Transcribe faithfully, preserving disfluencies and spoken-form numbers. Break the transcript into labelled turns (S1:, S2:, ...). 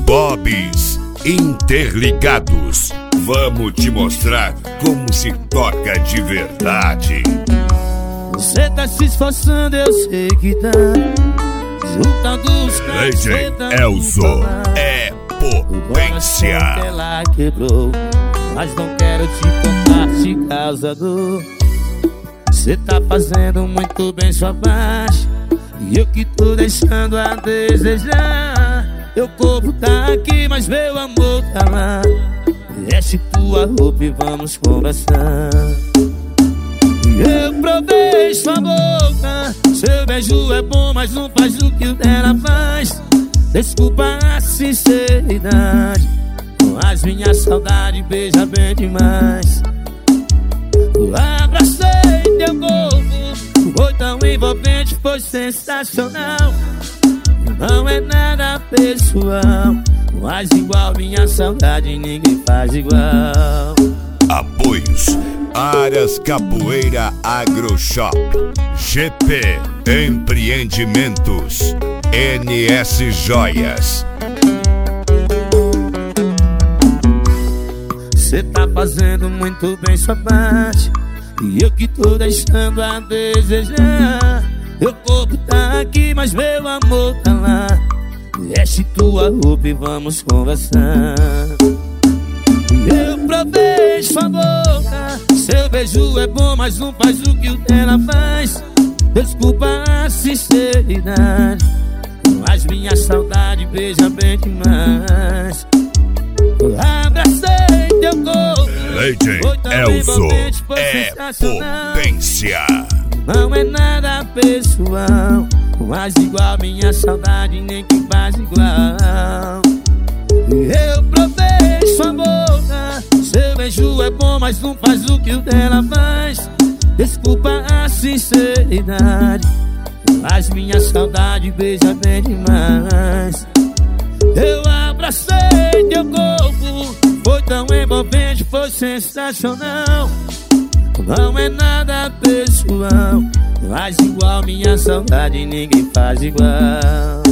S1: Bob's Interligados. Vamos te mostrar como se toca de verdade.
S2: Você tá se esforçando, eu sei que tá. Juntando os cantos,
S1: D J Elzo é potência.
S2: Ela quebrou, mas não quero te contar se causa dor. Você tá fazendo muito bem sua parte, e eu que tô deixando a desejar. Meu corpo tá aqui, mas meu amor tá lá. Veste tua roupa e vamos conversar. Eu provei sua boca, seu beijo é bom, mas não faz o que o dela faz. Desculpa a sinceridade, mas minha saudade beija bem demais. Abracei teu corpo, foi tão envolvente, foi sensacional. Não é nada pessoal, mas igual minha saudade ninguém faz igual.
S1: Apoios: Aras Capoeira Agroshop, G P Empreendimentos, N S Joias.
S2: Cê tá fazendo muito bem sua parte, e eu que tô deixando a desejar. Meu corpo tá aqui, mas meu amor tá lá. Veste tua roupa e vamos conversar. Eu provei sua boca, seu beijo é bom, mas não faz o que o dela faz. Desculpa a sinceridade, mas minha saudade beija bem demais. Abracei teu corpo,
S1: D J Elzo é potência.
S2: Não é nada pessoal, mas igual minha saudade nem que faz igual. Eu provei sua boca, seu beijo é bom, mas não faz o que o dela faz. Desculpa a sinceridade, mas minha saudade beija bem demais. Eu abracei teu corpo, foi tão envolvente, foi sensacional. Não é nada pessoal, mas igual minha saudade ninguém faz igual.